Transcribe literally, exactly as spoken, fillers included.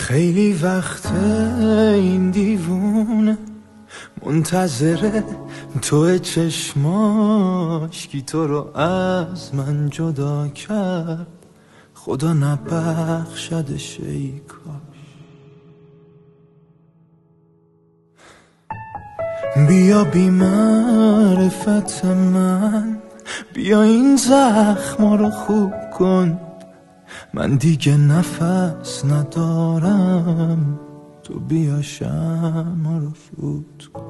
خیلی وقت این دیوونه منتظره تو چشماش کی تو رو از من جدا کرد، خدا نبخشدش ای کاش. بیا بی معرفت من، بیا این زخما رو خوب کن، من دیگه نفس ندارم، تو بیا شمع رو فوت کن.